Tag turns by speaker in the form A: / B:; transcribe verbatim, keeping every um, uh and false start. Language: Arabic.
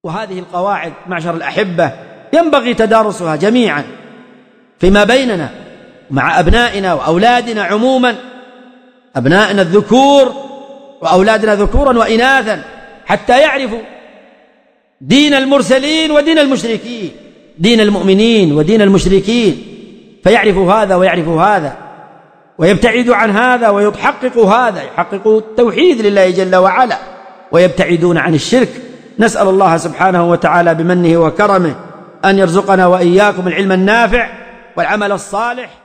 A: وهذه القواعد معشر الأحبة ينبغي تدارسها جميعا فيما بيننا مع أبنائنا وأولادنا عموما، أبنائنا الذكور وأولادنا ذكورا وإناثا، حتى يعرفوا دين المرسلين ودين المشركين، دين المؤمنين ودين المشركين، فيعرفوا هذا ويعرفوا هذا ويبتعدوا عن هذا ويحققوا هذا، يحققوا التوحيد لله جل وعلا ويبتعدون عن الشرك. نسأل الله سبحانه وتعالى بمنه وكرمه أن يرزقنا وإياكم العلم النافع والعمل الصالح.